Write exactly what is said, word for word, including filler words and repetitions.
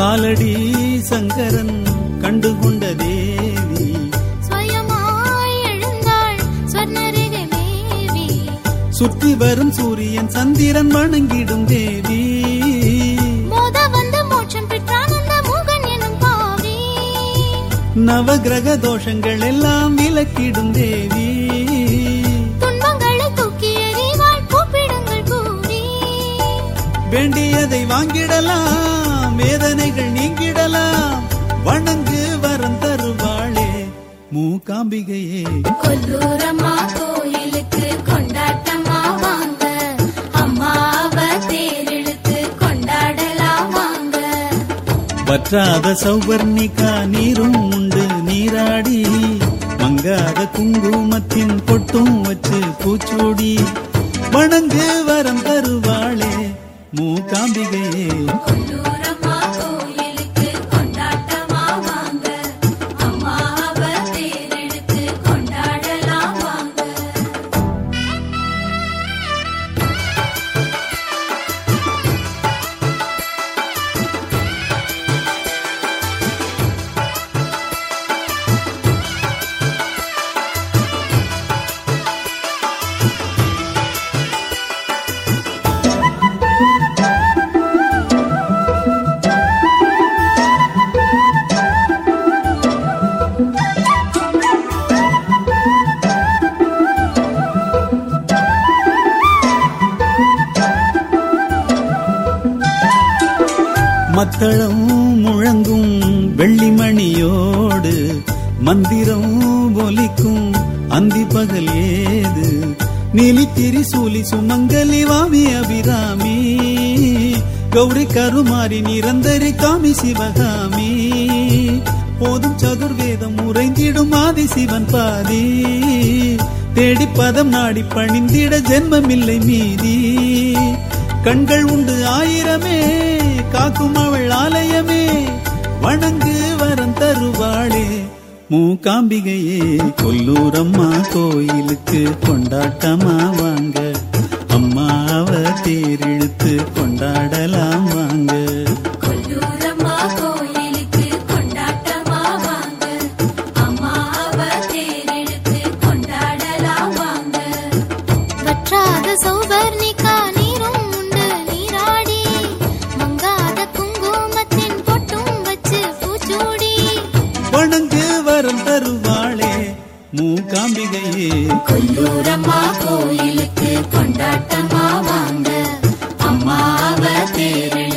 காலடி சங்கரன் கண்டுகொண்ட தேவி ஸ்வயமாய் எழுந்தாள் ஸ்வர்ணரேகை மேவி சுற்றி வரும் சூரியன் சந்திரன் வணங்கிடும் தேவி மோத வந்த மோட்சம் பெற்றானந்த முகன் எனும் பாவி நவகிரக தோஷங்கள் எல்லாம் விலக்கிடும் தேவி துன்பங்களை தூக்கி எறிவாள் கூப்பிடுங்கள் கூறி வேண்டியதை வாங்கிடலாம் வேதனைகள் நீங்கிடலாம் வணங்கு வரம் தருவாளே மூகாம்பிகையே கொல்லூரம்மா கோயிலுக்கு கொண்டாட்டமா வாங்க அம்மாவ தேரெழுத்து கொண்டாடலாம் வாங்க வற்றாத சௌவர்ணிகா நீரும் உண்டு நீராடி மங்காத குங்குமத்தின் பொட்டும் வச்சு பூச்சூடி வணங்கு வரம் தருவாளே மூகாம்பிகையே கொல்லூரம்மா கோயிலுக்கு கொண்டாட்டமா வாங்க அம்மாவ தேரெழுத்து கொண்டாடலாம் வாங்க மத்தளம் முழங்கும் வெள்ளிமணியோடு மந்திரம் ஒலிக்கும் அந்தி பகல் ஏது நீலித்திரி சூலி சுமங்கலி வாமி அபிராமி கௌரி கருமாரி நிரந்தரி காமி சிவகாமி போதும் சதுர்வேதம் உறைந்திடும் ஆதி சிவன் பாதி தேடி பதம் நாடி பணிந்திட ஜென்மமில்லை மீதி கண்கள் உண்டு ஆயிரமே காக்கும் அவள் ஆலயமே வணங்கு வரம் தருவாளே மூகாம்பிகையே கொல்லூரம்மா கோயிலுக்கு கொண்டாட்டமா வாங்க அம்மாவ தேரெழுத்து கொண்டாடலாம் வாங்க கொல்லூரம்மா கோயிலுக்கு கொண்டாட்டமா வாங்க அம்மாவ தேரெழுத்து கொண்டாடலாம் வாங்க வற்றாத சௌவர்ணிகா நீரும் உண்டு நீராடி மங்காத குங்குமத்தின் பொட்டும் வச்சு பூச்சூடி வணங்கு வரம் தருவாளே மூகாம்பிகையே கொல்லூரம்மா கோயிலுக்கு கொண்டாட்டமா வாங்க அம்மாவ தேரெழுத்து